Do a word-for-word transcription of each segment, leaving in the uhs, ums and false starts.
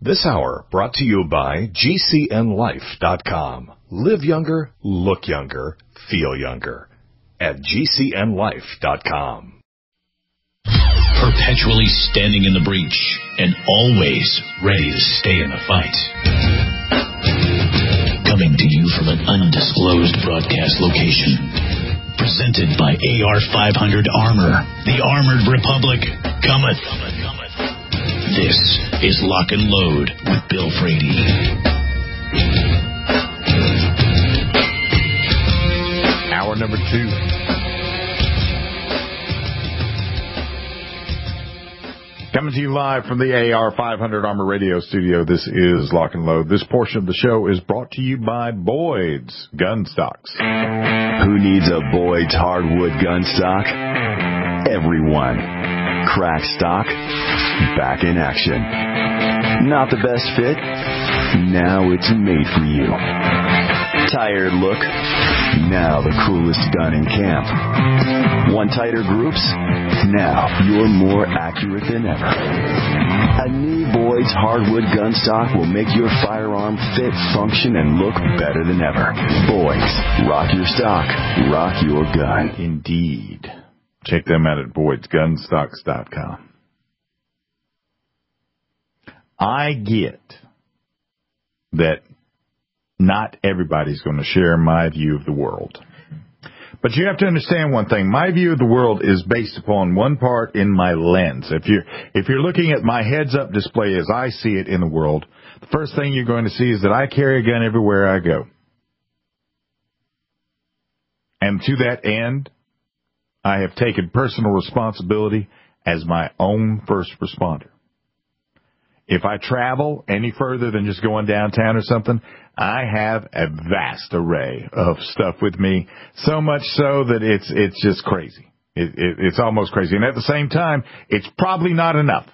This hour brought to you by G C N life dot com. Live younger, look younger, feel younger at G C N life dot com. Perpetually standing in the breach and always ready to stay in the fight. Coming to you from an undisclosed broadcast location. Presented by A R five hundred Armor. The Armored Republic cometh. This is Lock and Load with Bill Frady. Hour number two. Coming to you live from the A R five hundred Armor Radio Studio, this is Lock and Load. This portion of the show is brought to you by Boyd's Gun Stocks. Who needs a Boyd's hardwood gun stock? Everyone. Crack stock, back in action. Not the best fit? Now it's made for you. Tired look? Now the coolest gun in camp. Want tighter groups? Now you're more accurate than ever. A new Boyd's hardwood gun stock will make your firearm fit, function, and look better than ever. Boyd's, rock your stock, rock your gun. Indeed. Check them out at Boyd's Gun Stocks dot com. I get that not everybody's going to share my view of the world. But you have to understand one thing. My view of the world is based upon one part in my lens. If you're, if you're looking at my heads-up display as I see it in the world, the first thing you're going to see is that I carry a gun everywhere I go. And to that end, I have taken personal responsibility as my own first responder. If I travel any further than just going downtown or something, I have a vast array of stuff with me, so much so that it's it's just crazy. It, it, it's almost crazy. And at the same time, it's probably not enough.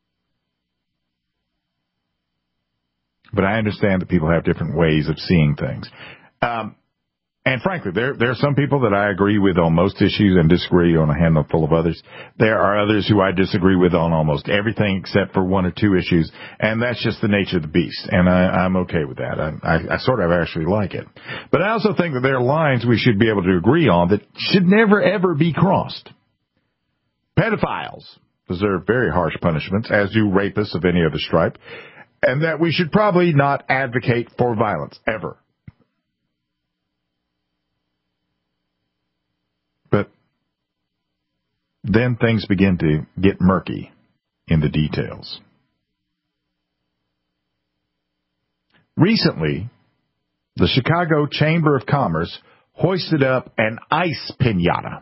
But I understand that people have different ways of seeing things. Um And frankly, there there are some people that I agree with on most issues and disagree on a handful of others. There are others who I disagree with on almost everything except for one or two issues, and that's just the nature of the beast, and I, I'm okay with that. I, I, I sort of actually like it. But I also think that there are lines we should be able to agree on that should never, ever be crossed. Pedophiles deserve very harsh punishments, as do rapists of any other stripe, and that we should probably not advocate for violence, ever. But then things begin to get murky in the details. Recently, the Chicago Chamber of Commerce hoisted up an ICE piñata.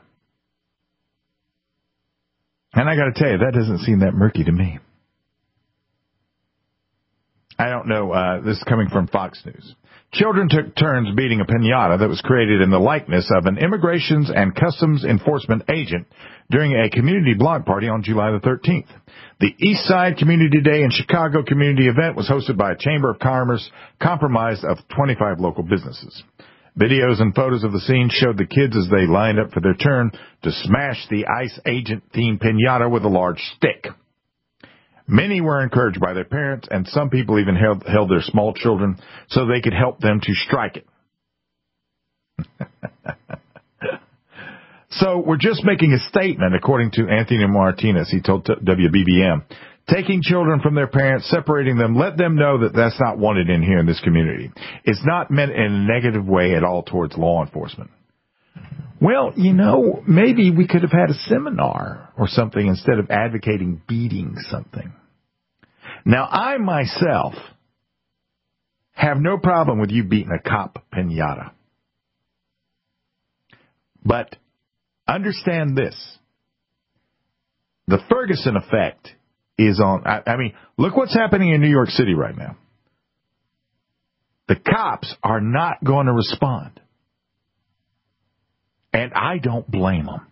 And I got to tell you, that doesn't seem that murky to me. I don't know. Uh, this is coming from Fox News. Children took turns beating a piñata that was created in the likeness of an Immigrations and Customs Enforcement agent during a community block party on July the thirteenth. The East Side Community Day in Chicago community event was hosted by a Chamber of Commerce comprised of twenty-five local businesses. Videos and photos of the scene showed the kids as they lined up for their turn to smash the ICE agent-themed piñata with a large stick. Many were encouraged by their parents, and some people even held, held their small children so they could help them to strike it. So we're just making a statement, according to Anthony Martinez. He told W B B M, taking children from their parents, separating them, let them know that that's not wanted in here in this community. It's not meant in a negative way at all towards law enforcement. Well, you know, maybe we could have had a seminar or something instead of advocating beating something. Now, I myself have no problem with you beating a cop piñata. But understand this. The Ferguson effect is on, I, I mean, look what's happening in New York City right now. The cops are not going to respond. And I don't blame them.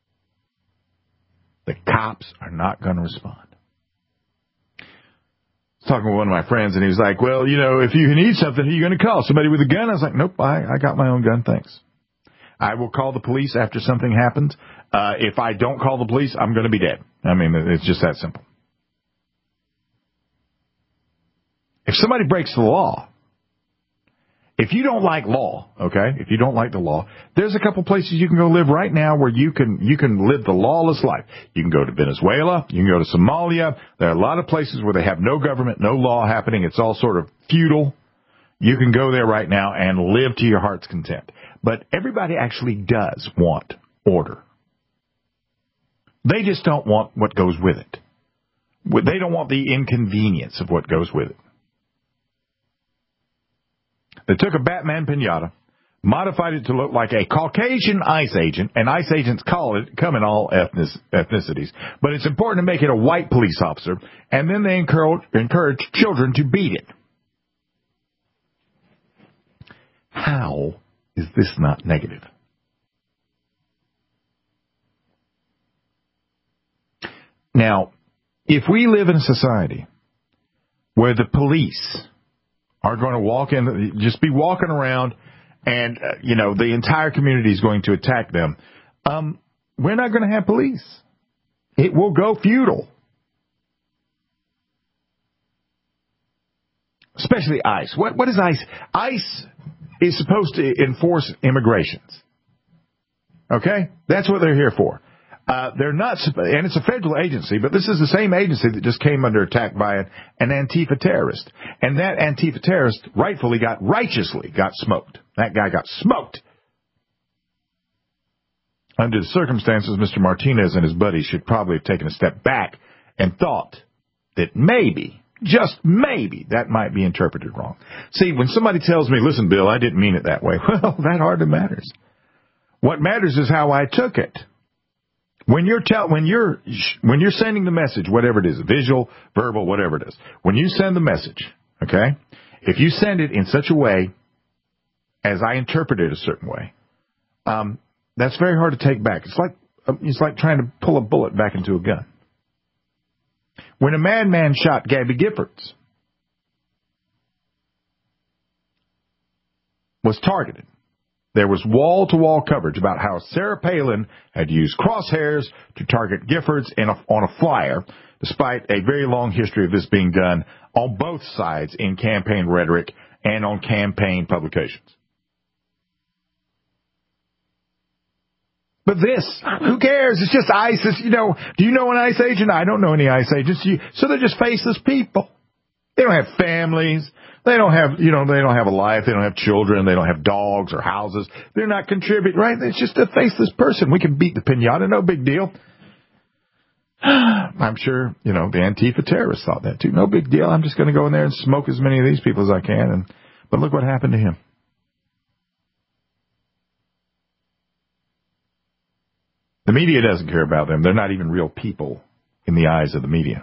The cops are not going to respond. I was talking with one of my friends, and he was like, well, you know, if you need something, who are you going to call? Somebody with a gun? I was like, nope, I, I got my own gun, thanks. I will call the police after something happens. Uh, if I don't call the police, I'm going to be dead. I mean, it's just that simple. If somebody breaks the law, if you don't like law, okay, if you don't like the law, there's a couple places you can go live right now where you can you can live the lawless life. You can go to Venezuela. You can go to Somalia. There are a lot of places where they have no government, no law happening. It's all sort of feudal. You can go there right now and live to your heart's content. But everybody actually does want order. They just don't want what goes with it. They don't want the inconvenience of what goes with it. They took a Batman piñata, modified it to look like a Caucasian ICE agent, and ICE agents call it, come in all ethnicities, but it's important to make it a white police officer, and then they encourage, encourage children to beat it. How is this not negative? Now, if we live in a society where the police are going to walk in, just be walking around, and, uh, you know, the entire community is going to attack them, um, we're not going to have police. It will go feudal. Especially ICE. What, what is ICE? ICE is supposed to enforce immigrations. Okay? That's what they're here for. Uh, they're not, and it's a federal agency, but this is the same agency that just came under attack by an, an Antifa terrorist. And that Antifa terrorist rightfully got, righteously got smoked. That guy got smoked. Under the circumstances, Mister Martinez and his buddies should probably have taken a step back and thought that maybe, just maybe, that might be interpreted wrong. See, when somebody tells me, listen, Bill, I didn't mean it that way, well, that hardly matters. What matters is how I took it. When you're tell, when you're when you're sending the message, whatever it is, visual, verbal, whatever it is, when you send the message, okay, if you send it in such a way as I interpret it a certain way, um, that's very hard to take back. It's like it's like trying to pull a bullet back into a gun. When a madman shot Gabby Giffords, was targeted. There was wall-to-wall coverage about how Sarah Palin had used crosshairs to target Giffords in a, on a flyer, despite a very long history of this being done on both sides in campaign rhetoric and on campaign publications. But this, who cares? It's just ICE. It's, you know, do you know an ICE agent? I don't know any ICE agents. You, so they're just faceless people. They don't have families. They don't have, you know, they don't have a life. They don't have children. They don't have dogs or houses. They're not contributing, right? It's just a faceless person. We can beat the piñata. No big deal. I'm sure, you know, the Antifa terrorists thought that too. No big deal. I'm just going to go in there and smoke as many of these people as I can. And but look what happened to him. The media doesn't care about them. They're not even real people in the eyes of the media.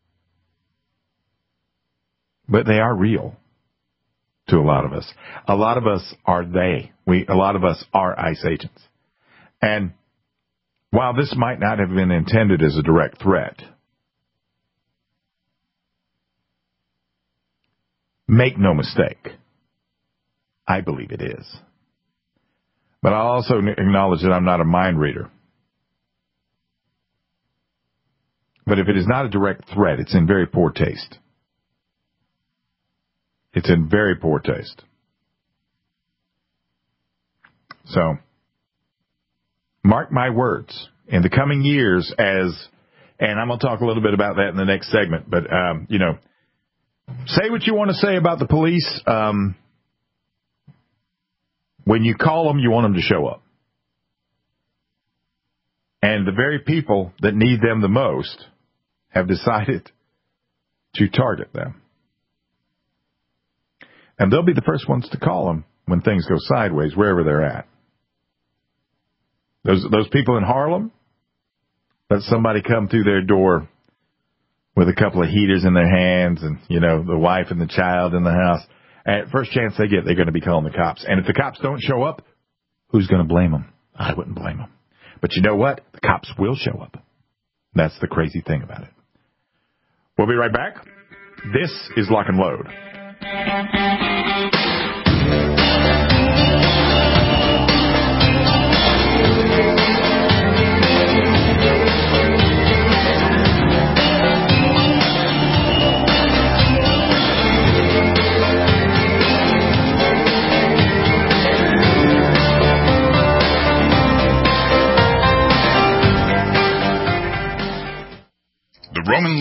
But they are real to a lot of us. A lot of us are they. We, a lot of us are ICE agents. And while this might not have been intended as a direct threat, make no mistake, I believe it is. But I'll also acknowledge that I'm not a mind reader. But if it is not a direct threat, it's in very poor taste. It's in very poor taste. So, mark my words, in the coming years as, and I'm going to talk a little bit about that in the next segment, but, um, you know, say what you want to say about the police. Um, when you call them, you want them to show up. And the very people that need them the most have decided to target them. And they'll be the first ones to call them when things go sideways, wherever they're at. Those those people in Harlem, let somebody come through their door with a couple of heaters in their hands and, you know, the wife and the child in the house. And first chance they get, they're going to be calling the cops. And if the cops don't show up, who's going to blame them? I wouldn't blame them. But you know what? The cops will show up. That's the crazy thing about it. We'll be right back. This is Lock and Load.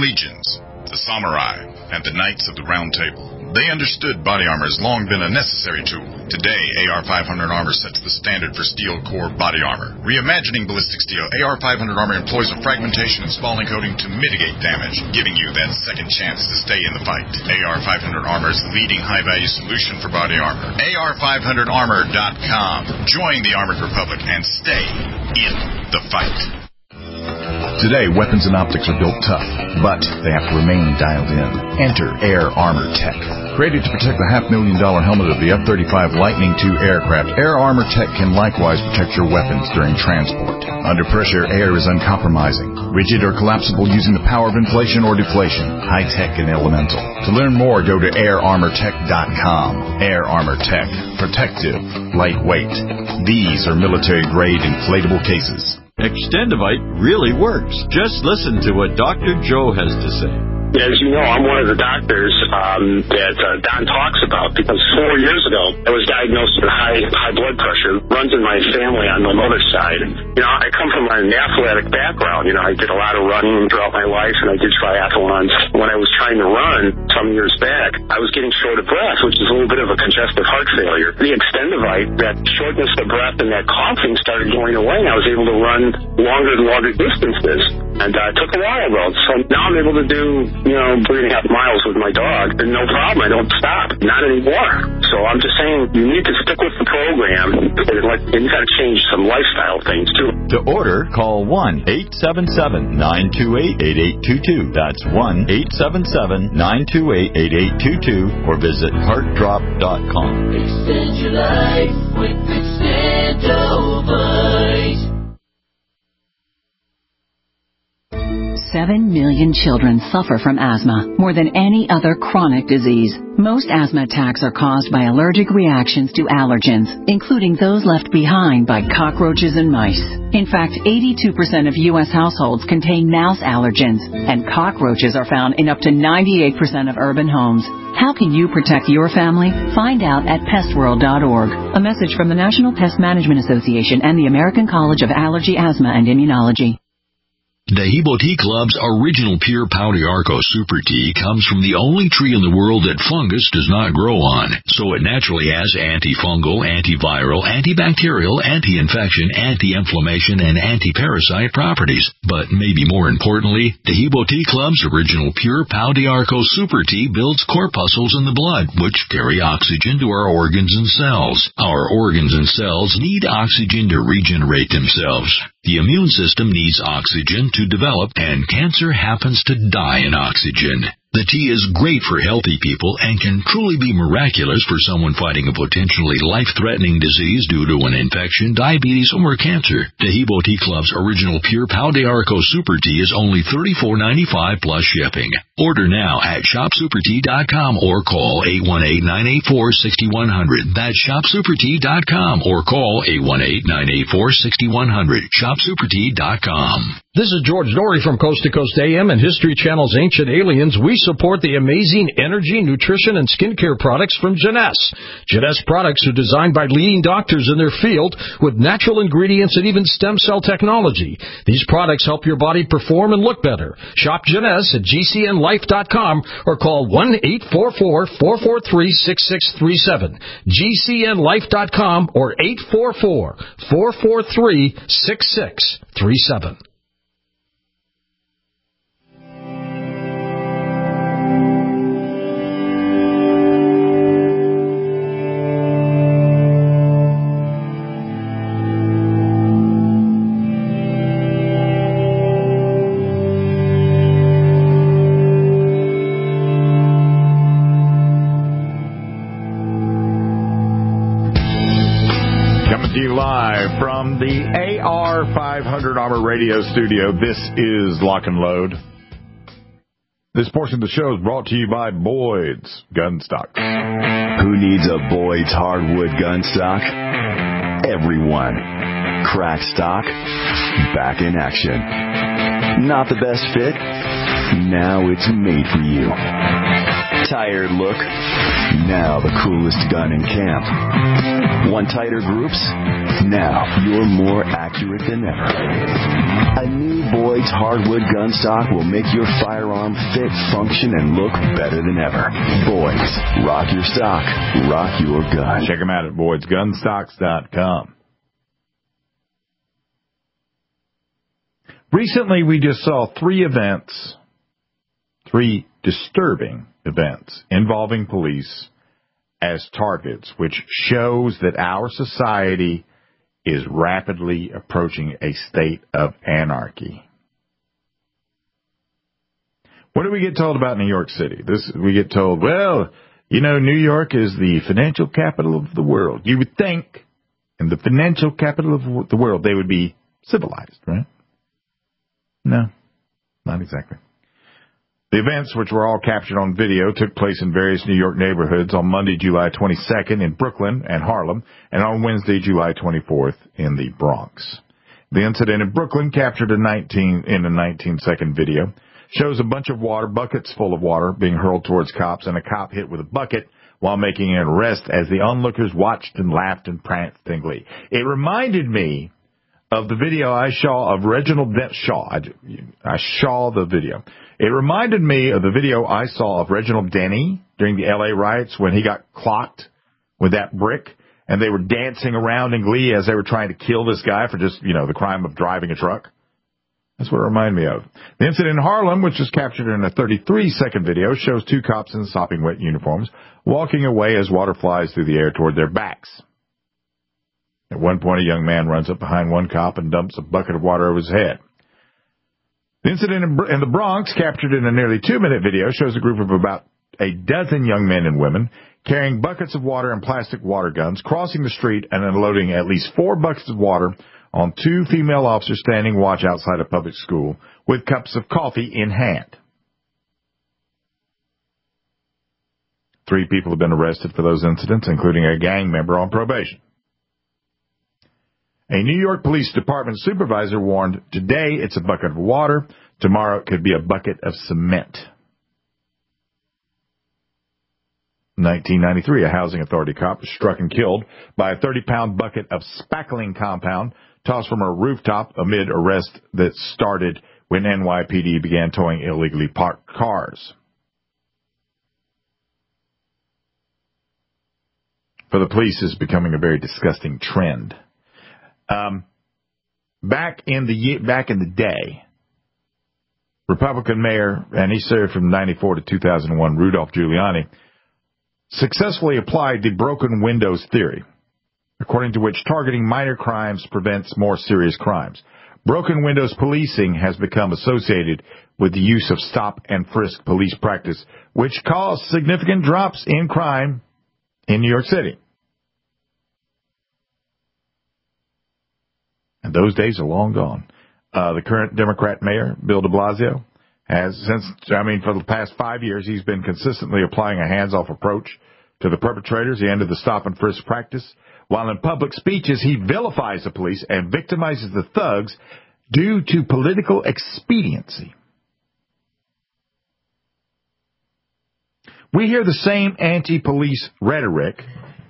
legions, the samurai, and the knights of the Round Table. They understood body armor has long been a necessary tool. Today, A R five hundred Armor sets the standard for steel core body armor. Reimagining ballistic steel, A R five hundred Armor employs a fragmentation and spalling coating to mitigate damage, giving you that second chance to stay in the fight. A R five hundred Armor is the leading high-value solution for body armor. A R five hundred armor dot com. Join the Armored Republic and stay in the fight. Today, weapons and optics are built tough, but they have to remain dialed in. Enter Air Armor Tech. Created to protect the half-million dollar helmet of the F thirty-five Lightning two aircraft, Air Armor Tech can likewise protect your weapons during transport. Under pressure, air is uncompromising, rigid or collapsible using the power of inflation or deflation, high-tech and elemental. To learn more, go to air armor tech dot com. Air Armor Tech. Protective. Lightweight. These are military-grade inflatable cases. Extendivite really works. Just listen to what Doctor Joe has to say. As you know, I'm one of the doctors um, that uh, Don talks about because four years ago I was diagnosed with high high blood pressure. Runs in my family on my mother's side. You know, I come from an athletic background. You know, I did a lot of running throughout my life, and I did triathlons. When I was trying to run some years back, I was getting short of breath, which is a little bit of a congestive heart failure. The Extendivite, that shortness of breath and that coughing started going away, and I was able to run longer and longer distances. And uh, it took a while, though. So now I'm able to do, you know, three and a half miles with my dog, and no problem. I don't stop. Not anymore. So I'm just saying, you need to stick with the program, and, like, and you got to change some lifestyle things, too. To order, call one eight seven seven, nine two eight, eight eight two two. That's one eight seven seven, nine two eight, eight eight two two, or visit heart drop dot com. Extend your life with Extendivite. Seven million children suffer from asthma, more than any other chronic disease. Most asthma attacks are caused by allergic reactions to allergens, including those left behind by cockroaches and mice. In fact, eighty-two percent of U S households contain mouse allergens, and cockroaches are found in up to ninety-eight percent of urban homes. How can you protect your family? Find out at pest world dot org. A message from the National Pest Management Association and the American College of Allergy, Asthma, and Immunology. Dehibo Tea Club's original pure Pau d'Arco Super Tea comes from the only tree in the world that fungus does not grow on, so it naturally has antifungal, antiviral, antibacterial, anti-infection, anti-inflammation, and anti-parasite properties. But maybe more importantly, Dehibo Tea Club's original pure Pau d'Arco Super Tea builds corpuscles in the blood, which carry oxygen to our organs and cells. Our organs and cells need oxygen to regenerate themselves. The immune system needs oxygen to develop, and cancer happens to die in oxygen. The tea is great for healthy people and can truly be miraculous for someone fighting a potentially life-threatening disease due to an infection, diabetes, or cancer. Dehibo Tea Club's original pure Pau d'Arco Super Tea is only thirty-four ninety-five plus shipping. Order now at shop super tea dot com or call eight one eight, nine eight four, six one zero zero. That's shop super tea dot com or call eight one eight, nine eight four, six one zero zero. shop super tea dot com. This is George Norrie from Coast to Coast A M and History Channel's Ancient Aliens. We support the amazing energy, nutrition, and skincare products from Jeunesse. Jeunesse products are designed by leading doctors in their field with natural ingredients and even stem cell technology. These products help your body perform and look better. Shop Jeunesse at G C N life dot com or call one eight four four, four four three, six six three seven. G C N life dot com or eight four four, four four three, six six three seven. Live from the A R five hundred Armor Radio Studio, this is Lock and Load. This portion of the show is brought to you by Boyd's Gun Stock. Who needs a Boyd's hardwood gun stock? Everyone. Crack stock, back in action. Not the best fit? Now it's made for you. Tired look? Now the coolest gun in camp. Want tighter groups? Now you're more accurate than ever. A new Boyd's hardwood gun stock will make your firearm fit, function, and look better than ever. Boyd's. Rock your stock. Rock your gun. Check them out at boyds gun stocks dot com. Recently, we just saw three events, three disturbing events involving police as targets, which shows that our society is rapidly approaching a state of anarchy. What do we get told about New York City? This we get told, well, you know, New York is the financial capital of the world. You would think in the financial capital of the world they would be civilized, right? No, not exactly. The events, which were all captured on video, took place in various New York neighborhoods on Monday, July twenty-second in Brooklyn and Harlem, and on Wednesday, July twenty-fourth in the Bronx. The incident in Brooklyn, captured in, nineteen, in a nineteen-second video, shows a bunch of water, buckets full of water, being hurled towards cops, and a cop hit with a bucket while making an arrest as the onlookers watched and laughed and pranced in glee. It reminded me of the video I saw of Reginald De- Shaw. I, I saw the video. It reminded me of the video I saw of Reginald Denny during the L A riots when he got clocked with that brick, and they were dancing around in glee as they were trying to kill this guy for just, you know, the crime of driving a truck. That's what it reminded me of. The incident in Harlem, which was captured in a thirty-three-second video, shows two cops in sopping wet uniforms walking away as water flies through the air toward their backs. At one point, a young man runs up behind one cop and dumps a bucket of water over his head. The incident in the Bronx, captured in a nearly two-minute video, shows a group of about a dozen young men and women carrying buckets of water and plastic water guns, crossing the street and unloading at least four buckets of water on two female officers standing watch outside a public school with cups of coffee in hand. Three people have been arrested for those incidents, including a gang member on probation. A New York Police Department supervisor warned, today it's a bucket of water, tomorrow it could be a bucket of cement. In nineteen ninety-three, a housing authority cop was struck and killed by a thirty-pound bucket of spackling compound tossed from a rooftop amid arrest that started when N Y P D began towing illegally parked cars. For the police, is becoming a very disgusting trend. Um, back in the back in the day, Republican mayor, and he served from ninety-four to two thousand one, Rudolph Giuliani, successfully applied the broken windows theory, according to which targeting minor crimes prevents more serious crimes. Broken windows policing has become associated with the use of stop and frisk police practice, which caused significant drops in crime in New York City. And those days are long gone. Uh, the current Democrat mayor, Bill de Blasio, has since, I mean, for the past five years, he's been consistently applying a hands-off approach to the perpetrators, the end of the stop and frisk practice. While in public speeches, he vilifies the police and victimizes the thugs due to political expediency. We hear the same anti-police rhetoric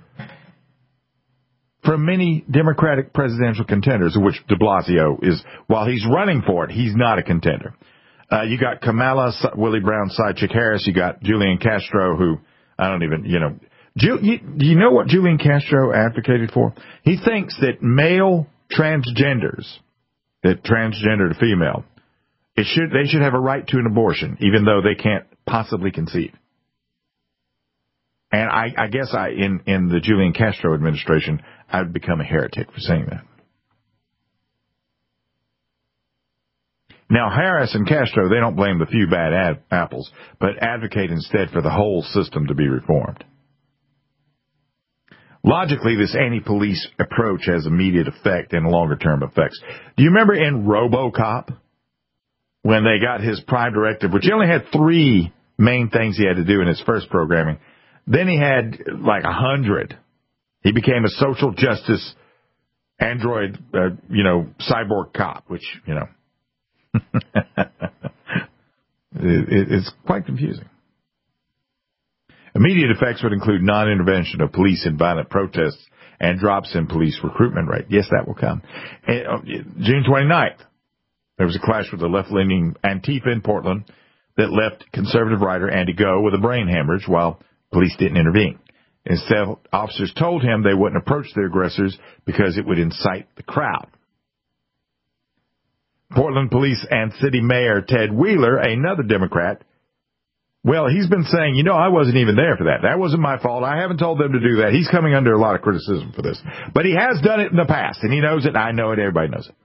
from many Democratic presidential contenders, of which de Blasio is, while he's running for it, he's not a contender. Uh, you got Kamala, Willie Brown's sidechick Harris. You got Julian Castro, who, I don't even, you know, Ju- you, you know what Julian Castro advocated for? He thinks that male transgenders, that transgender to female, it should they should have a right to an abortion, even though they can't possibly conceive. And I, I guess I, in, in the Julian Castro administration, I would become a heretic for saying that. Now, Harris and Castro, they don't blame the few bad ad- apples, but advocate instead for the whole system to be reformed. Logically, this anti-police approach has immediate effect and longer-term effects. Do you remember in RoboCop, when they got his Prime Directive, which he only had three main things he had to do in his first programming, then he had like a hundred. He became a social justice android, uh, you know, cyborg cop, which, you know, it, it, it's quite confusing. Immediate effects would include non-intervention of police in violent protests and drops in police recruitment rate. Yes, that will come. And, uh, June twenty-ninth, there was a clash with the left-leaning Antifa in Portland that left conservative writer Andy Go with a brain hemorrhage while police didn't intervene. Instead, officers told him they wouldn't approach the aggressors because it would incite the crowd. Portland Police and City Mayor Ted Wheeler, another Democrat, well, he's been saying, you know, I wasn't even there for that. That wasn't my fault. I haven't told them to do that. He's coming under a lot of criticism for this. But he has done it in the past, and he knows it. I know it. Everybody knows it.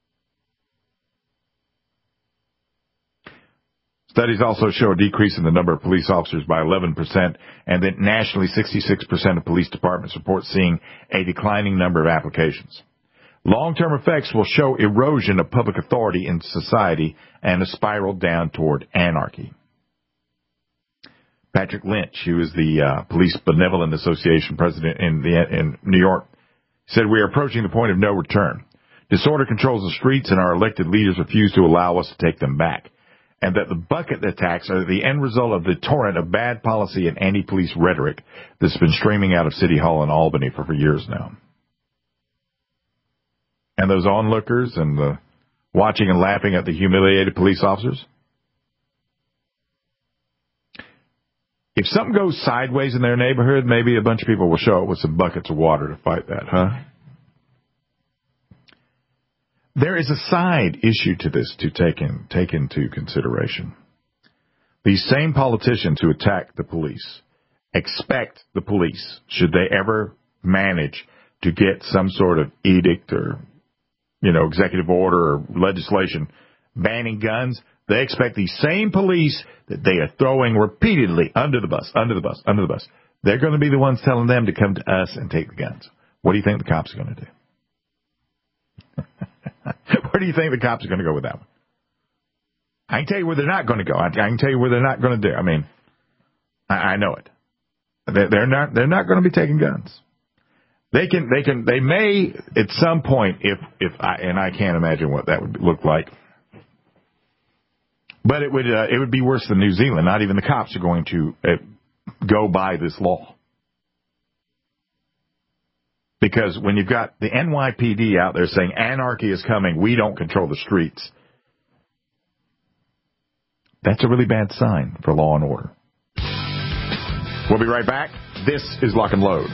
Studies also show a decrease in the number of police officers by eleven percent, and that nationally sixty-six percent of police departments report seeing a declining number of applications. Long-term effects will show erosion of public authority in society and a spiral down toward anarchy. Patrick Lynch, who is the uh, Police Benevolent Association president in, the, in New York, said, we are approaching the point of no return. Disorder controls the streets, and our elected leaders refuse to allow us to take them back. And that the bucket attacks are the end result of the torrent of bad policy and anti-police rhetoric that's been streaming out of City Hall in Albany for, for years now. And those onlookers and the watching and laughing at the humiliated police officers? If something goes sideways in their neighborhood, maybe a bunch of people will show up with some buckets of water to fight that, huh? There is a side issue to this to take in, take into consideration. These same politicians who attack the police expect the police, should they ever manage to get some sort of edict or, you know, executive order or legislation banning guns, they expect these same police that they are throwing repeatedly under the bus, under the bus, under the bus. They're going to be the ones telling them to come to us and take the guns. What do you think the cops are going to do? Where do you think the cops are going to go with that one? I can tell you where they're not going to go. I can tell you where they're not going to do. I mean, I, I know it. They're, they're not. They're not going to be taking guns. They can. They can. They may at some point. If if I and I can't imagine what that would look like. But it would. Uh, it would be worse than New Zealand. Not even the cops are going to uh, go by this law. Because when you've got the N Y P D out there saying anarchy is coming, we don't control the streets, that's a really bad sign for law and order. We'll be right back. This is Lock and Load.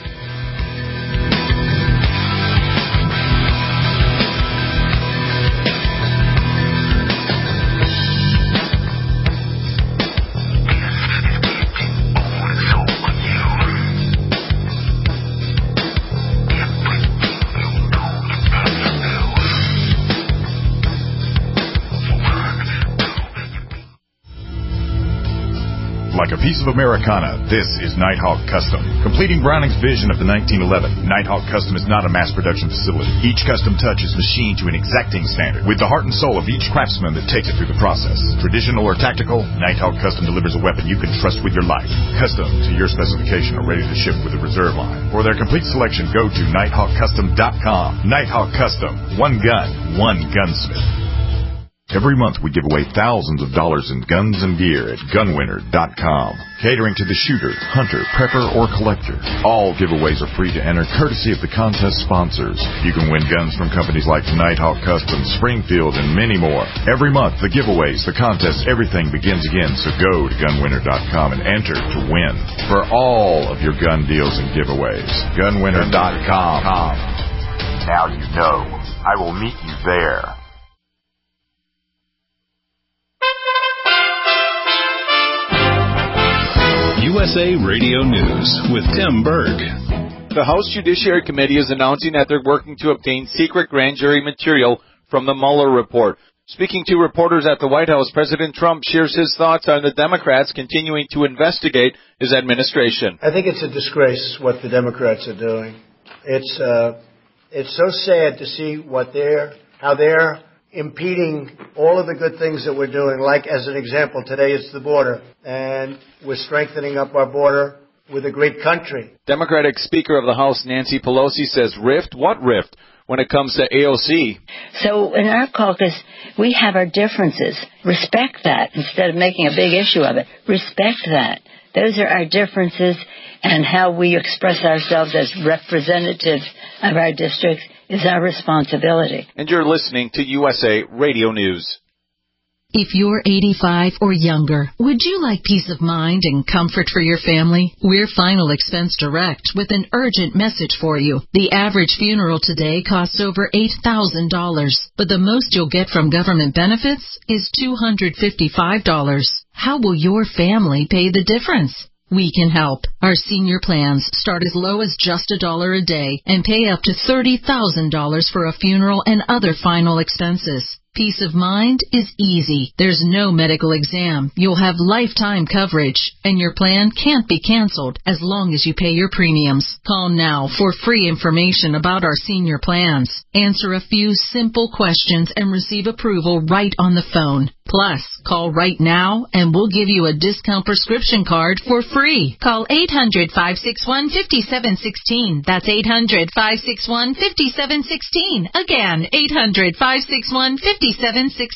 Like a piece of Americana, this is Nighthawk Custom. Completing Browning's vision of the nineteen eleven, Nighthawk Custom is not a mass production facility. Each custom touch is machined to an exacting standard, with the heart and soul of each craftsman that takes it through the process. Traditional or tactical, Nighthawk Custom delivers a weapon you can trust with your life. Custom to your specification are ready to ship with a reserve line. For their complete selection, go to nighthawk custom dot com. Nighthawk Custom. One gun, one gunsmith. Every month we give away thousands of dollars in guns and gear at gun winner dot com. Catering to the shooter, hunter, prepper, or collector. All giveaways are free to enter, courtesy of the contest sponsors. You can win guns from companies like Nighthawk Custom, Springfield, and many more. Every month, the giveaways, the contests, everything begins again. So go to gun winner dot com and enter to win for all of your gun deals and giveaways. gun winner dot com. Now you know. I will meet you there. U S A Radio News with Tim Berg. The House Judiciary Committee is announcing that they're working to obtain secret grand jury material from the Mueller report. Speaking to reporters at the White House, President Trump shares his thoughts on the Democrats continuing to investigate his administration. I think it's a disgrace what the Democrats are doing. It's uh, it's so sad to see what they're how they're impeding all of the good things that we're doing, like, as an example, today it's the border, and we're strengthening up our border with a great country. Democratic Speaker of the House Nancy Pelosi says rift? What rift? When it comes to A O C. So in our caucus, we have our differences. Respect that instead of making a big issue of it. Respect that. those are our differences, and how we express ourselves as representatives of our districts is our responsibility. And you're listening to U S A Radio News. If you're eighty-five or younger, would you like peace of mind and comfort for your family? We're Final Expense Direct with an urgent message for you. The average funeral today costs over eight thousand dollars, but the most you'll get from government benefits is two hundred fifty-five dollars. How will your family pay the difference? We can help. Our senior plans start as low as just a dollar a day and pay up to thirty thousand dollars for a funeral and other final expenses. Peace of mind is easy. There's no medical exam. You'll have lifetime coverage, and your plan can't be canceled as long as you pay your premiums. Call now for free information about our senior plans. Answer a few simple questions and receive approval right on the phone. Plus, call right now and we'll give you a discount prescription card for free. Call eight hundred, five six one, five seven one six. That's eight hundred, five six one, five seven one six. Again, eight hundred, five six one, five seven one six.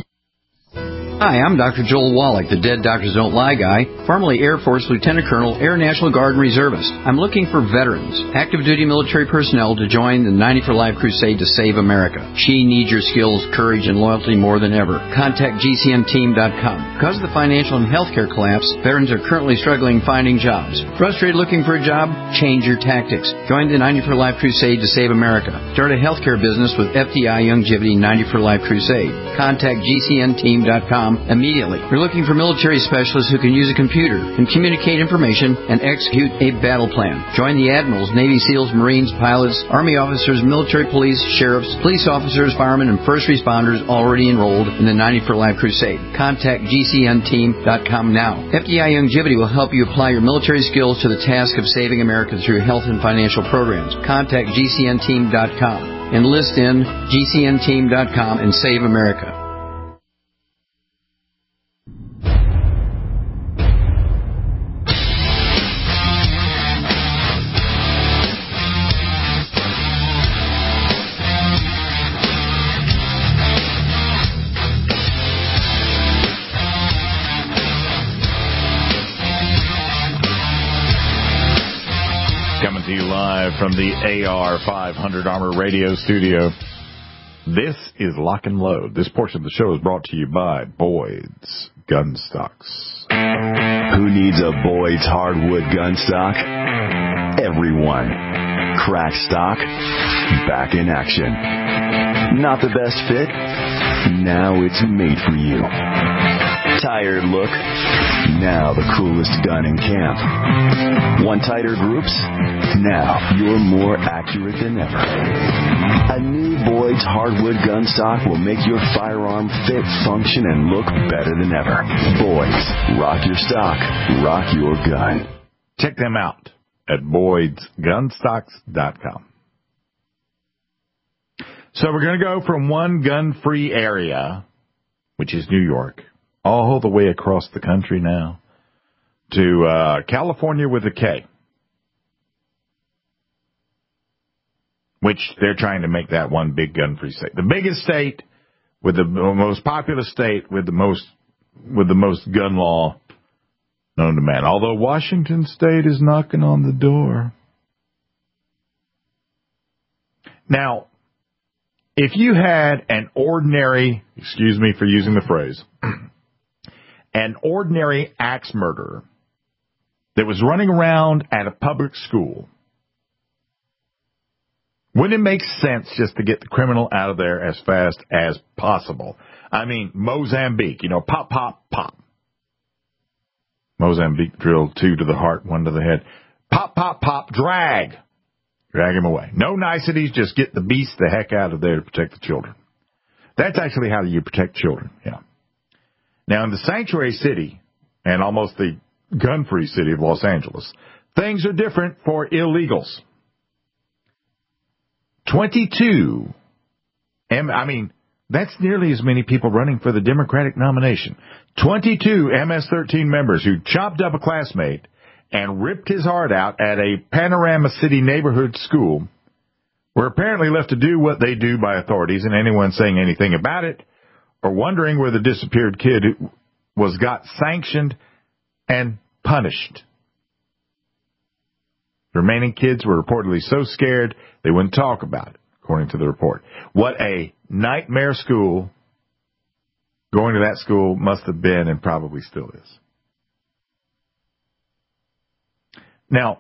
Hi, I'm Doctor Joel Wallach, the Dead Doctors Don't Lie guy, formerly Air Force Lieutenant Colonel, Air National Guard and Reservist. I'm looking for veterans, active duty military personnel to join the ninety for Life crusade to save America. She needs your skills, courage, and loyalty more than ever. Contact G C N team dot com. Because of the financial and healthcare collapse, veterans are currently struggling finding jobs. Frustrated looking for a job? Change your tactics. Join the ninety for Life crusade to save America. Start a healthcare business with F D I Youngevity ninety for Life crusade. Contact G C N team dot com immediately. We're looking for military specialists who can use a computer and communicate information and execute a battle plan. Join the admirals, Navy SEALs, Marines, pilots, Army officers, military police, sheriffs, police officers, firemen, and first responders already enrolled in the ninety for Life crusade. Contact G C N team dot com now. F D I Youngevity will help you apply your military skills to the task of saving America through health and financial programs. Contact G C N team dot com. Enlist in G C N team dot com and save America. Coming to you live from the A R five hundred Armor Radio Studio. This is Lock and Load. This portion of the show is brought to you by Boyd's Gun Stocks. Who needs a Boyd's hardwood gun stock? Everyone. Crack stock, back in action. Not the best fit? Now it's made for you. Tired look? Now the coolest gun in camp. Want tighter groups? Now you're more accurate than ever. A new Boyd's hardwood gun stock will make your firearm fit, function, and look better than ever. Boyd's. Rock your stock. Rock your gun. Check them out at Boyds Gun Stocks dot com. So we're going to go from one gun-free area, which is New York, all the way across the country now, to uh, California with a K, which they're trying to make that one big gun-free state. The biggest state, with the most populous state, with the most with the most gun law known to man. Although Washington State is knocking on the door. Now, if you had an ordinary, excuse me for using the phrase, an ordinary axe murderer that was running around at a public school, wouldn't it make sense just to get the criminal out of there as fast as possible? I mean, Mozambique, you know, pop, pop, pop. Mozambique drill, two to the heart, one to the head. Pop, pop, pop, drag. Drag him away. No niceties, just get the beast the heck out of there to protect the children. That's actually how you protect children, yeah. Now, in the sanctuary city, and almost the gun-free city of Los Angeles, things are different for illegals. twenty-two, I mean, that's nearly as many people running for the Democratic nomination. twenty-two M S thirteen members who chopped up a classmate and ripped his heart out at a Panorama City neighborhood school were apparently left to do what they do by authorities, and anyone saying anything about it or wondering where the disappeared kid was got sanctioned and punished. The remaining kids were reportedly so scared they wouldn't talk about it, according to the report. What a nightmare school going to that school must have been and probably still is. Now,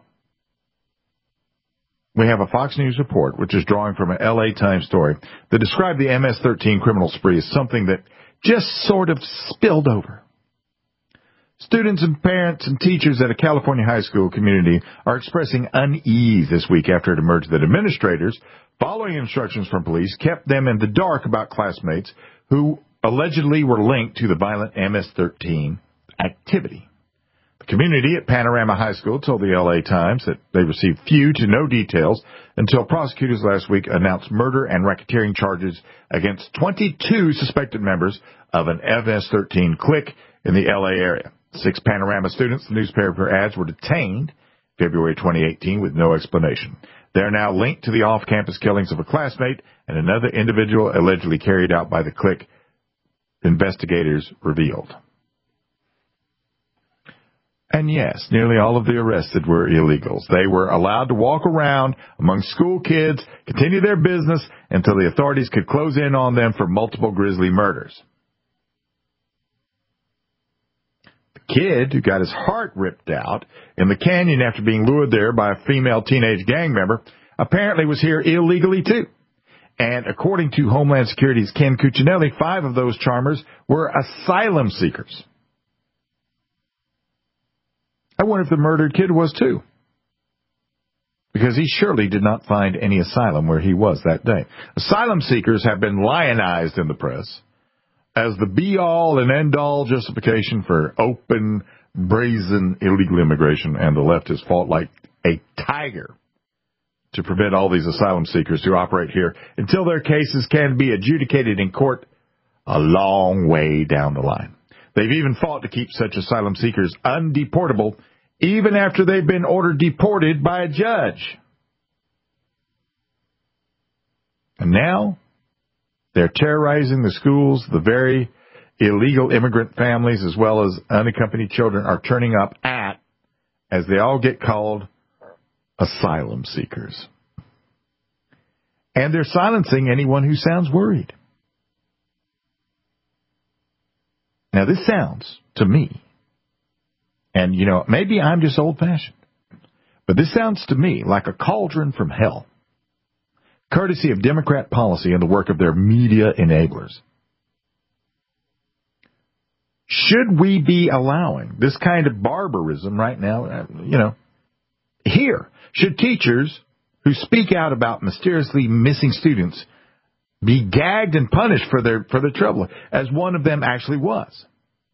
we have a Fox News report, which is drawing from an L A Times story, that described the M S thirteen criminal spree as something that just sort of spilled over. Students and parents and teachers at a California high school community are expressing unease this week after it emerged that administrators, following instructions from police, kept them in the dark about classmates who allegedly were linked to the violent M S thirteen activity. The community at Panorama High School told the L A Times that they received few to no details until prosecutors last week announced murder and racketeering charges against twenty-two suspected members of an M S thirteen clique in the L A area. Six Panorama students and newspaper ads were detained February twenty eighteen with no explanation. They are now linked to the off-campus killings of a classmate and another individual allegedly carried out by the clique, investigators revealed. And yes, nearly all of the arrested were illegals. They were allowed to walk around among school kids, continue their business until the authorities could close in on them for multiple grisly murders. The kid who got his heart ripped out in the canyon after being lured there by a female teenage gang member apparently was here illegally too. And according to Homeland Security's Ken Cuccinelli, five of those charmers were asylum seekers. I wonder if the murdered kid was too, because he surely did not find any asylum where he was that day. Asylum seekers have been lionized in the press as the be-all and end-all justification for open, brazen illegal immigration, and the left has fought like a tiger to prevent all these asylum seekers to operate here until their cases can be adjudicated in court a long way down the line. They've even fought to keep such asylum seekers undeportable even after they've been ordered deported by a judge. And now they're terrorizing the schools. The very illegal immigrant families as well as unaccompanied children are turning up at as they all get called asylum seekers. And they're silencing anyone who sounds worried. Now, this sounds to me, and, you know, maybe I'm just old-fashioned, but this sounds to me like a cauldron from hell, courtesy of Democrat policy and the work of their media enablers. Should we be allowing this kind of barbarism right now, you know, here? Should teachers who speak out about mysteriously missing students be gagged and punished for their for their trouble, as one of them actually was?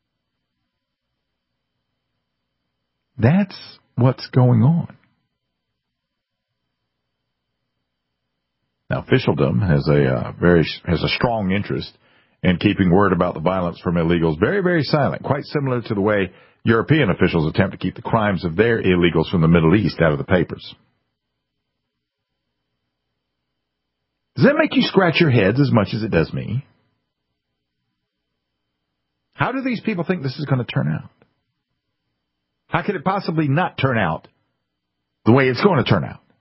That's what's going on. Now, officialdom has a uh, very has a strong interest in keeping word about the violence from illegals very, very silent, quite similar to the way European officials attempt to keep the crimes of their illegals from the Middle East out of the papers. Does that make you scratch your heads as much as it does me? How do these people think this is going to turn out? How could it possibly not turn out the way it's going to turn out?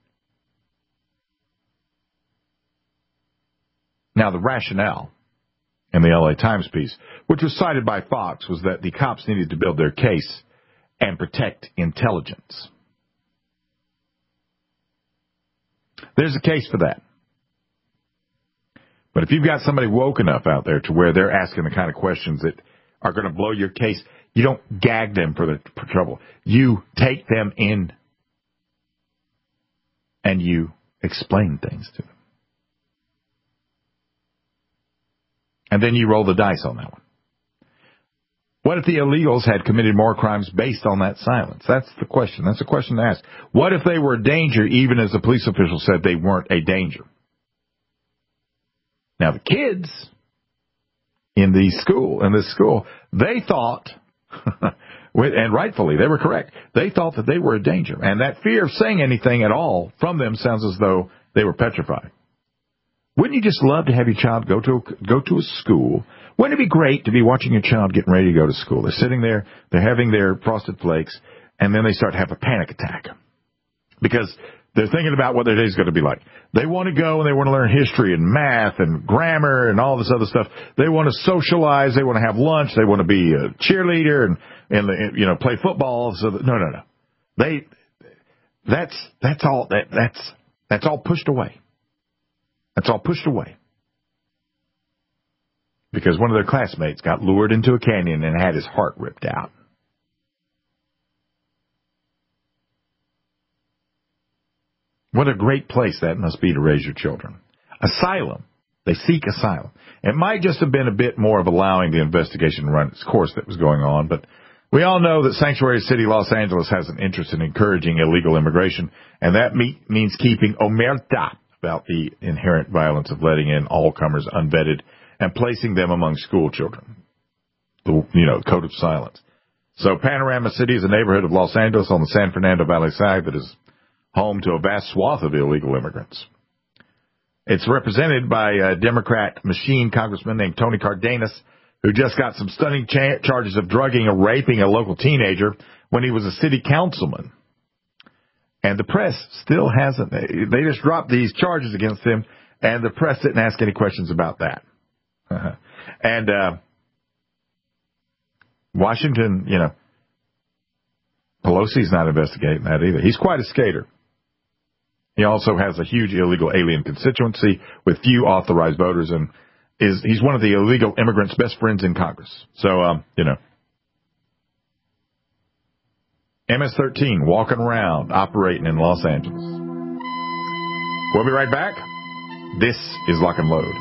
Now, the rationale in the L A Times piece, which was cited by Fox, was that the cops needed to build their case and protect intelligence. There's a case for that. But if you've got somebody woke enough out there to where they're asking the kind of questions that are going to blow your case, you don't gag them for the for trouble. You take them in and you explain things to them. And then you roll the dice on that one. What if the illegals had committed more crimes based on that silence? That's the question. That's a question to ask. What if they were a danger even as the police official said they weren't a danger? Now, the kids in the school, in this school, they thought, and rightfully, they were correct, they thought that they were a danger. And that fear of saying anything at all from them sounds as though they were petrified. Wouldn't you just love to have your child go to go to a school? Wouldn't it be great to be watching your child getting ready to go to school? They're sitting there, they're having their Frosted Flakes, and then they start to have a panic attack because they're thinking about what their day is going to be like. They want to go and they want to learn history and math and grammar and all this other stuff. They want to socialize. They want to have lunch. They want to be a cheerleader and, and you know, play football. So that, no, no, no. They, that's, that's all, that, that's, that's all pushed away. That's all pushed away. Because one of their classmates got lured into a canyon and had his heart ripped out. What a great place that must be to raise your children. Asylum. They seek asylum. It might just have been a bit more of allowing the investigation to run its course that was going on, but we all know that Sanctuary City, Los Angeles has an interest in encouraging illegal immigration, and that me- means keeping omerta about the inherent violence of letting in all comers unvetted and placing them among school children. The, you know, code of silence. So Panorama City is a neighborhood of Los Angeles on the San Fernando Valley side that is home to a vast swath of illegal immigrants. It's represented by a Democrat machine congressman named Tony Cardenas, who just got some stunning cha- charges of drugging and raping a local teenager when he was a city councilman. And the press still hasn't, they just dropped these charges against him, and the press didn't ask any questions about that. Uh-huh. And uh, Washington, you know, Pelosi's not investigating that either. He's quite a skater. He also has a huge illegal alien constituency with few authorized voters, and is he's one of the illegal immigrants' best friends in Congress. So, um, you know. M S thirteen, walking around, operating in Los Angeles. We'll be right back. This is Lock and Load.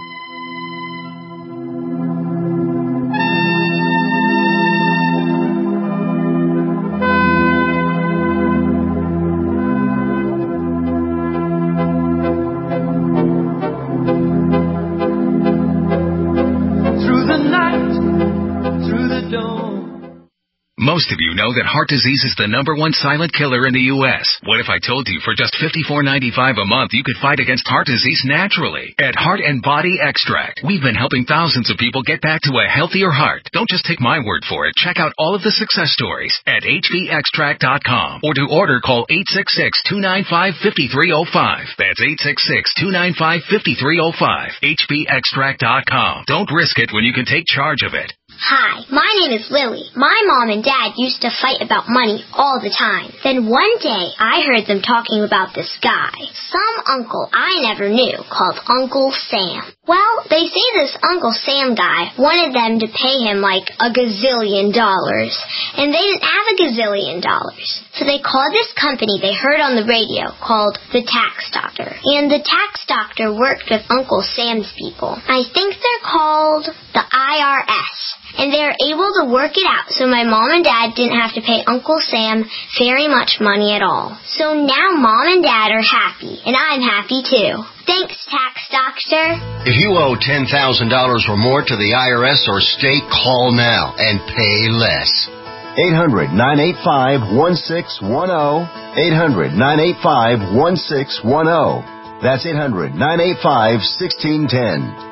Most of you know that heart disease is the number one silent killer in the U S What if I told you for just fifty-four ninety-five a month you could fight against heart disease naturally? At Heart and Body Extract, we've been helping thousands of people get back to a healthier heart. Don't just take my word for it. Check out all of the success stories at H V extract dot com. Or to order, call eight six six, two nine five, five three zero five. That's eight six six, two nine five, five three zero five. H V extract dot com. Don't risk it when you can take charge of it. Hi, my name is Lily. My mom and dad used to fight about money all the time. Then one day, I heard them talking about this guy, some uncle I never knew, called Uncle Sam. Well, they say this Uncle Sam guy wanted them to pay him like a gazillion dollars, and they didn't have a gazillion dollars. So they called this company they heard on the radio called the Tax Doctor. And the Tax Doctor worked with Uncle Sam's people. I think they're called the I R S. And they were able to work it out so my mom and dad didn't have to pay Uncle Sam very much money at all. So now mom and dad are happy, and I'm happy too. Thanks, Tax Doctor. If you owe ten thousand dollars or more to the I R S or state, call now and pay less. eight hundred, nine eight five, one six one zero. eight hundred, nine eight five, one six one zero. That's eight hundred, nine eight five, one six one zero.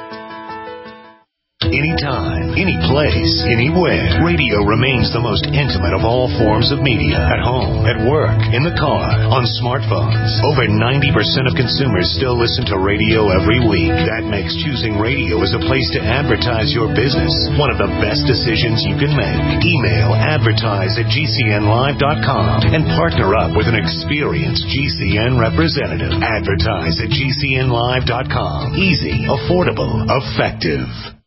Anytime, any place, anywhere. Radio remains the most intimate of all forms of media. At home, at work, in the car, on smartphones. Over ninety percent of consumers still listen to radio every week. That makes choosing radio as a place to advertise your business one of the best decisions you can make. Email advertise at G C N live dot com and partner up with an experienced G C N representative. Advertise at G C N live dot com. Easy, affordable, effective.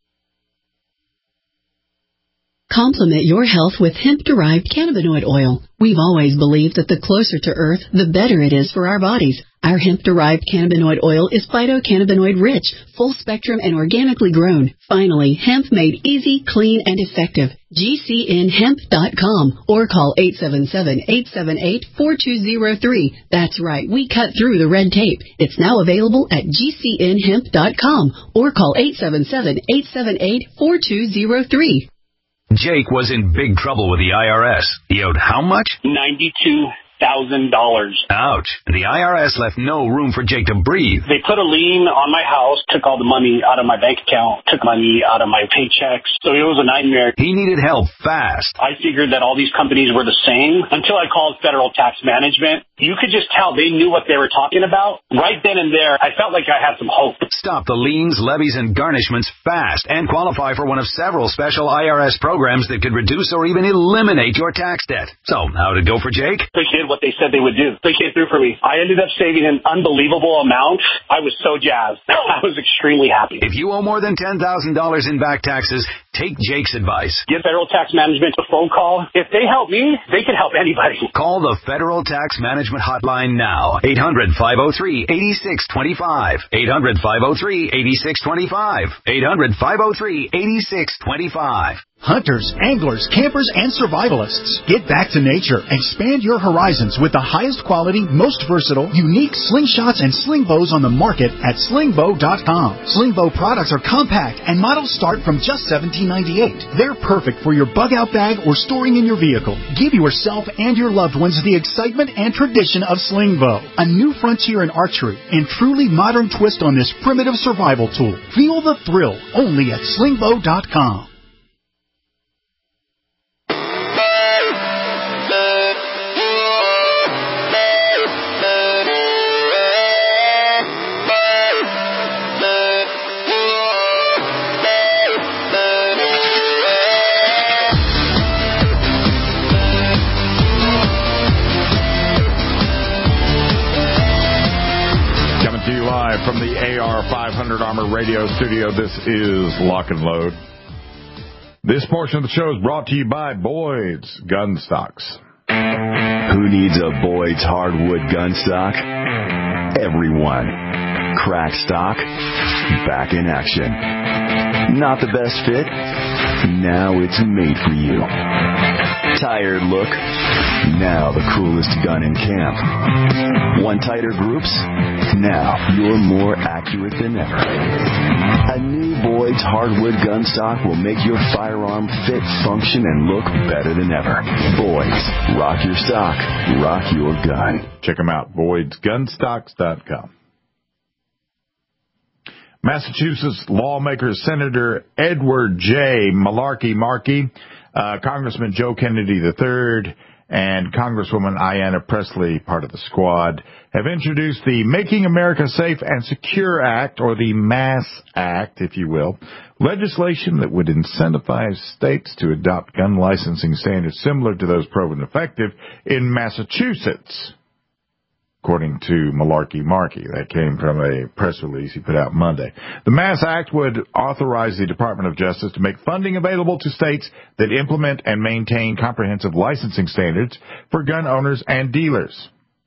Complement your health with hemp-derived cannabinoid oil. We've always believed that the closer to Earth, the better it is for our bodies. Our hemp-derived cannabinoid oil is phytocannabinoid rich, full-spectrum, and organically grown. Finally, hemp made easy, clean, and effective. G C N hemp dot com or call eight seven seven, eight seven eight, four two zero three. That's right, we cut through the red tape. It's now available at G C N hemp dot com or call eight seven seven, eight seven eight, four two zero three. Jake was in big trouble with the I R S. He owed how much? ninety-two thousand dollars. Ouch. The I R S left no room for Jake to breathe. They put a lien on my house, took all the money out of my bank account, took money out of my paychecks. So it was a nightmare. He needed help fast. I figured that all these companies were the same until I called Federal Tax Management. You could just tell they knew what they were talking about. Right then and there, I felt like I had some hope. Stop the liens, levies, and garnishments fast and qualify for one of several special I R S programs that could reduce or even eliminate your tax debt. So, how'd it go for Jake? They did what they said they would do. They came through for me. I ended up saving an unbelievable amount. I was so jazzed. I was extremely happy. If you owe more than ten thousand dollars in back taxes, take Jake's advice. Give Federal Tax Management a phone call. If they help me, they can help anybody. Call the Federal Tax Management Hotline now. eight hundred, five oh three, eight six two five. eight hundred, five oh three, eight six two five. eight hundred, five oh three, eight six two five. Hunters, anglers, campers, and survivalists. Get back to nature. Expand your horizons with the highest quality, most versatile, unique slingshots and sling bows on the market at sling bow dot com. Sling bow products are compact and models start from just seventeen ninety-eight. They're perfect for your bug out bag or storing in your vehicle. Give yourself and your loved ones the excitement and tradition of sling bow. A new frontier in archery and truly modern twist on this primitive survival tool. Feel the thrill only at sling bow dot com. From the A R five hundred Armor Radio Studio, this is Lock and Load. This portion of the show is brought to you by Boyd's Gun Stocks. Who needs a Boyd's hardwood gun stock? Everyone. Crack stock, back in action. Not the best fit? Now it's made for you. Tired look? Now the coolest gun in camp. Want tighter groups? Now you're more accurate than ever. A new Boyd's hardwood gun stock will make your firearm fit, function, and look better than ever. Boyd's. Rock your stock. Rock your gun. Check them out. Boyds Gun Stocks dot com. Massachusetts lawmaker Senator Edward J. Malarkey Markey, uh, Congressman Joe Kennedy the third, and Congresswoman Ayanna Pressley, part of the squad, have introduced the Making America Safe and Secure Act, or the MASS Act, if you will, legislation that would incentivize states to adopt gun licensing standards similar to those proven effective in Massachusetts, according to Malarkey Markey. That came from a press release he put out Monday. The MASS Act would authorize the Department of Justice to make funding available to states that implement and maintain comprehensive licensing standards for gun owners and dealers.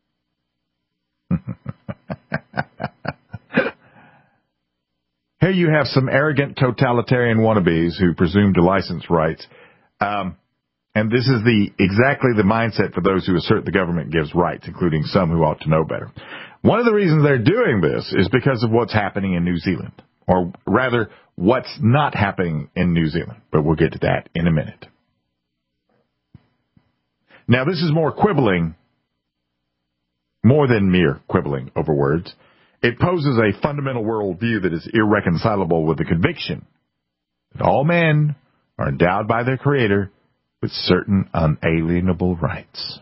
Here you have some arrogant totalitarian wannabes who presume to license rights. Um, And this is the exactly the mindset for those who assert the government gives rights, including some who ought to know better. One of the reasons they're doing this is because of what's happening in New Zealand, or rather, what's not happening in New Zealand. But we'll get to that in a minute. Now, this is more quibbling, more than mere quibbling over words. It poses a fundamental worldview that is irreconcilable with the conviction that all men are endowed by their Creator with certain unalienable rights.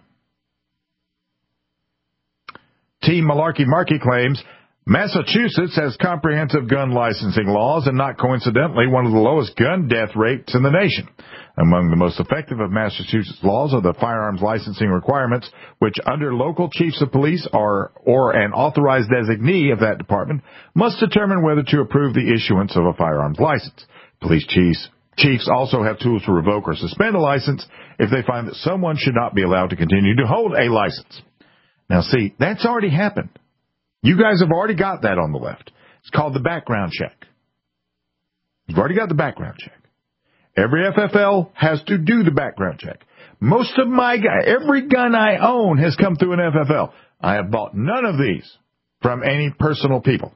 T. Malarkey Markey claims Massachusetts has comprehensive gun licensing laws and, not coincidentally, one of the lowest gun death rates in the nation. Among the most effective of Massachusetts laws are the firearms licensing requirements, which under local chiefs of police are, or an authorized designee of that department must determine whether to approve the issuance of a firearms license. Police chiefs Chiefs also have tools to revoke or suspend a license if they find that someone should not be allowed to continue to hold a license. Now, see, that's already happened. You guys have already got that on the left. It's called the background check. You've already got the background check. Every F F L has to do the background check. Most of my guys, every gun I own has come through an F F L. I have bought none of these from any personal people.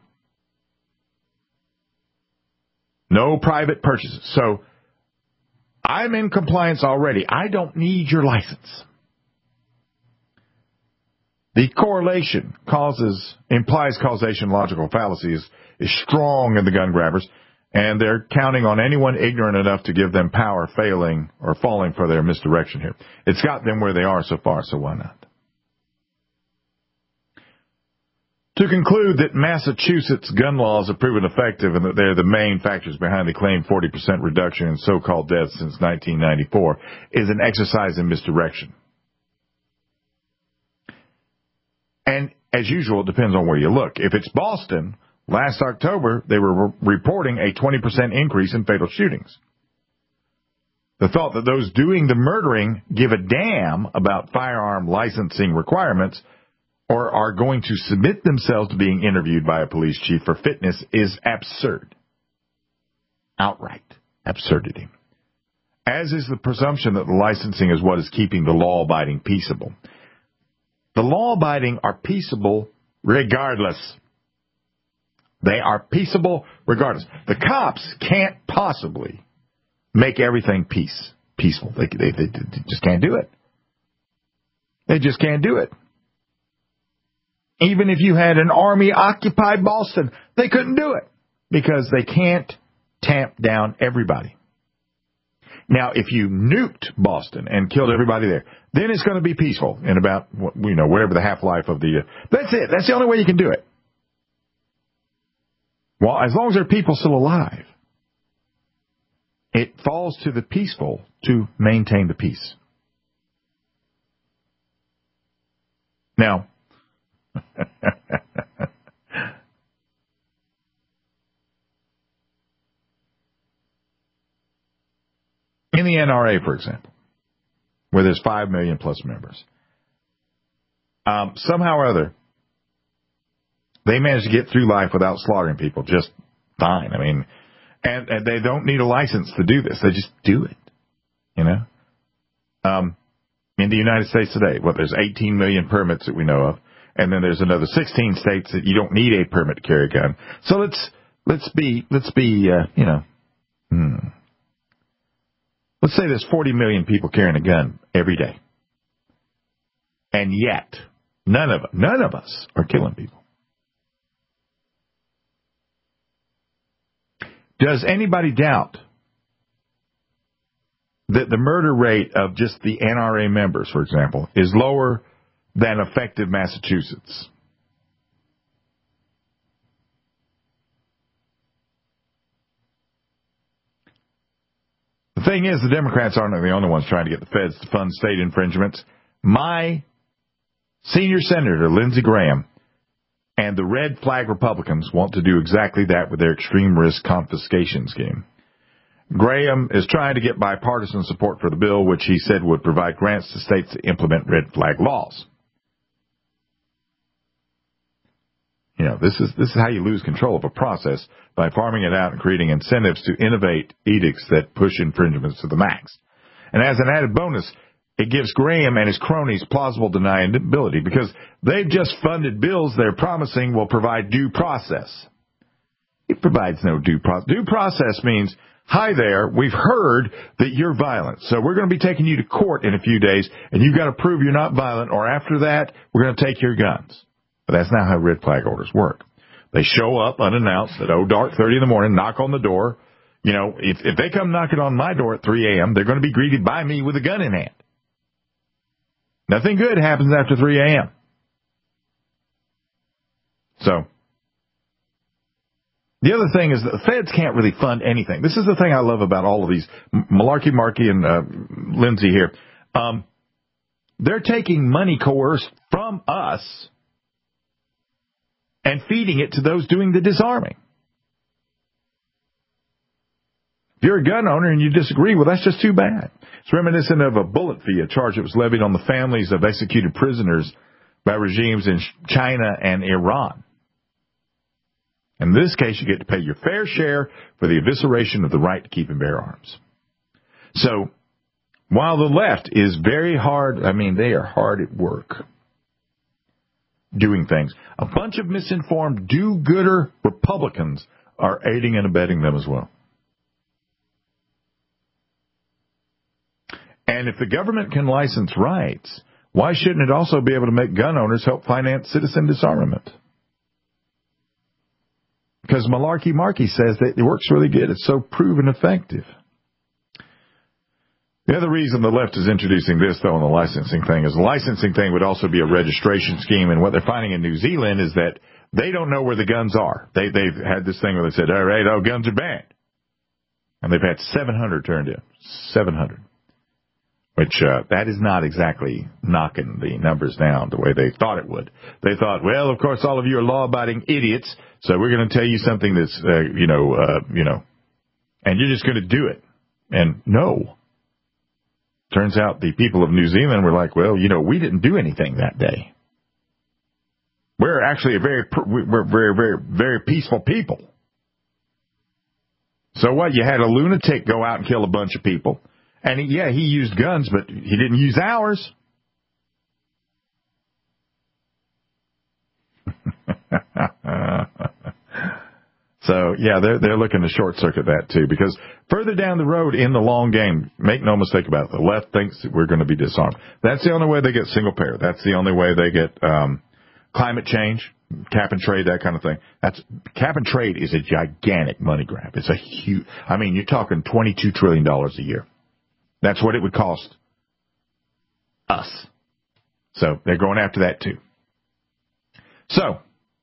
No private purchases. So I'm in compliance already. I don't need your license. The correlation causes implies causation logical fallacy is, is strong in the gun grabbers, and they're counting on anyone ignorant enough to give them power failing or falling for their misdirection here. It's got them where they are so far, so why not? To conclude that Massachusetts gun laws have proven effective and that they're the main factors behind the claimed forty percent reduction in so-called deaths since nineteen ninety-four is an exercise in misdirection. And as usual, it depends on where you look. If it's Boston, last October, they were re- reporting a twenty percent increase in fatal shootings. The thought that those doing the murdering give a damn about firearm licensing requirements or are going to submit themselves to being interviewed by a police chief for fitness is absurd. Outright absurdity. As is the presumption that the licensing is what is keeping the law-abiding peaceable. The law-abiding are peaceable regardless. They are peaceable regardless. The cops can't possibly make everything peace, peaceful. They, they, they, they just can't do it. They just can't do it. Even if you had an army occupy Boston, they couldn't do it because they can't tamp down everybody. Now, if you nuked Boston and killed everybody there, then it's going to be peaceful in about, you know, whatever the half-life of the... Uh, that's it. That's the only way you can do it. Well, as long as there are people still alive, it falls to the peaceful to maintain the peace. Now, in the N R A, for example, where there's five million plus members, um, somehow or other, they manage to get through life without slaughtering people just fine. I mean, and, and they don't need a license to do this. They just do it, you know. Um, in the United States today, what, there's eighteen million permits that we know of. And then there's another sixteen states that you don't need a permit to carry a gun. So let's let's be let's be uh, you know, hmm. let's say there's forty million people carrying a gun every day, and yet none of none of us are killing people. Does anybody doubt that the murder rate of just the N R A members, for example, is lower than effective Massachusetts? The thing is, the Democrats aren't the only ones trying to get the feds to fund state infringements. My senior senator, Lindsey Graham, and the red flag Republicans want to do exactly that with their extreme risk confiscation scheme. Graham is trying to get bipartisan support for the bill, which he said would provide grants to states to implement red flag laws. You know, this is this is how you lose control of a process, by farming it out and creating incentives to innovate edicts that push infringements to the max. And as an added bonus, it gives Graham and his cronies plausible deniability because they've just funded bills they're promising will provide due process. It provides no due process. Due process means, hi there, we've heard that you're violent, so we're going to be taking you to court in a few days, and you've got to prove you're not violent, or after that, we're going to take your guns. But that's not how red flag orders work. They show up unannounced at oh dark thirty in the morning, knock on the door. You know, if, if they come knocking on my door at three a.m., they're going to be greeted by me with a gun in hand. Nothing good happens after three a.m. So, the other thing is that the feds can't really fund anything. This is the thing I love about all of these, Malarkey, Markey, and uh, Lindsay here. Um, they're taking money coerced from us and feeding it to those doing the disarming. If you're a gun owner and you disagree, well, that's just too bad. It's reminiscent of a bullet fee, a charge that was levied on the families of executed prisoners by regimes in China and Iran. In this case, you get to pay your fair share for the evisceration of the right to keep and bear arms. So, while the left is very hard, I mean, they are hard at work doing things, a bunch of misinformed do-gooder Republicans are aiding and abetting them as well. And if the government can license rights, Why shouldn't it also be able to make gun owners help finance citizen disarmament? Because Malarkey Markey says that it works really good. It's so proven effective. The other reason the left is introducing this, though, on the licensing thing, is the licensing thing would also be a registration scheme. And what they're finding in New Zealand is that they don't know where the guns are. They, they've had this thing where they said, all right, oh, guns are banned. And they've had seven hundred turned in. seven hundred. Which, uh, that is not exactly knocking the numbers down the way they thought it would. They thought, well, of course, all of you are law-abiding idiots, so we're going to tell you something that's, uh, you know, uh, you know, and you're just going to do it. And no. Turns out the people of New Zealand were like, well, you know, we didn't do anything that day. We're actually a very, we're very, very, very peaceful people. So what? You had a lunatic go out and kill a bunch of people. And, he, yeah, he used guns, but he didn't use ours. So, yeah, they're, they're looking to short-circuit that, too, because further down the road in the long game, make no mistake about it, the left thinks that we're going to be disarmed. That's the only way they get single-payer. That's the only way they get um, climate change, cap and trade, that kind of thing. That's cap and trade is a gigantic money grab. It's a huge, I mean, you're talking twenty-two trillion dollars a year. That's what it would cost us. So they're going after that, too. So,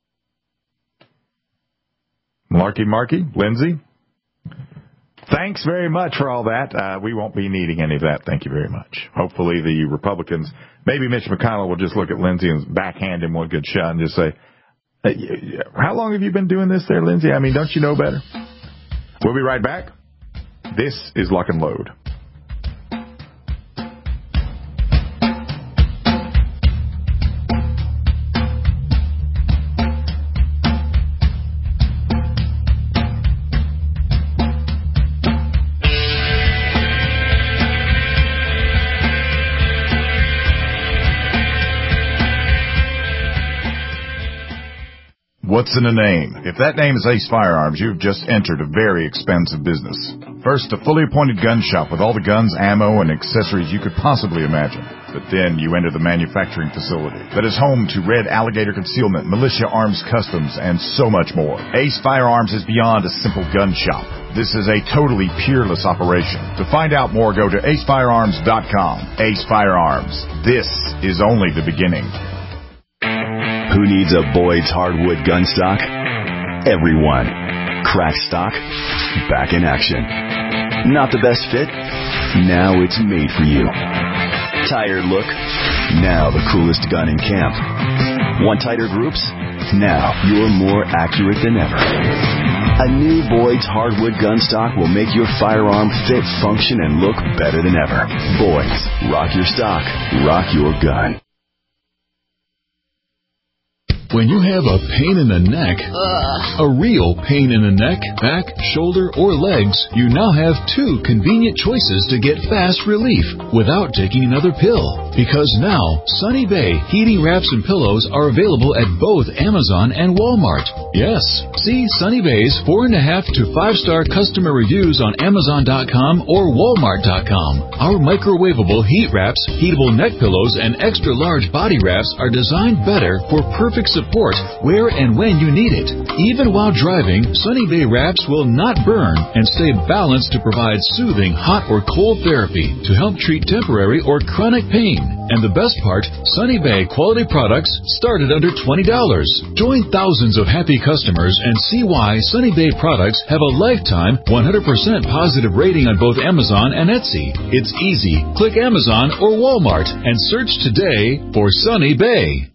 Malarkey Markey, Lindsay, thanks very much for all that. Uh, we won't be needing any of that. Thank you very much. Hopefully the Republicans, maybe Mitch McConnell will just look at Lindsay and backhand him one good shot and just say, hey, how long have you been doing this there, Lindsay? I mean, don't you know better? We'll be right back. This is Lock and Load. What's in a name? If that name is Ace Firearms, you've just entered a very expensive business. First, a fully appointed gun shop with all the guns, ammo, and accessories you could possibly imagine. But then you enter the manufacturing facility that is home to Red Alligator Concealment, Militia Arms Customs, and so much more. Ace Firearms is beyond a simple gun shop. This is a totally peerless operation. To find out more, go to ace firearms dot com. Ace Firearms. This is only the beginning. Who needs a Boyd's hardwood gun stock? Everyone. Crack stock, back in action. Not the best fit? Now it's made for you. Tired look? Now the coolest gun in camp. Want tighter groups? Now you're more accurate than ever. A new Boyd's hardwood gun stock will make your firearm fit, function, and look better than ever. Boyd's. Rock your stock. Rock your gun. When you have a pain in the neck, Ugh. a real pain in the neck, back, shoulder, or legs, you now have two convenient choices to get fast relief without taking another pill. Because now, Sunny Bay heating wraps and pillows are available at both Amazon and Walmart. Yes, see Sunny Bay's four and a half to five star customer reviews on Amazon dot com or Walmart dot com. Our microwavable heat wraps, heatable neck pillows, and extra large body wraps are designed better for perfect support. Support where and when you need it. Even while driving, Sunny Bay wraps will not burn and stay balanced to provide soothing hot or cold therapy to help treat temporary or chronic pain. And the best part, Sunny Bay quality products start at under twenty dollars. Join thousands of happy customers and see why Sunny Bay products have a lifetime one hundred percent positive rating on both Amazon and Etsy. It's easy. Click Amazon or Walmart and search today for Sunny Bay.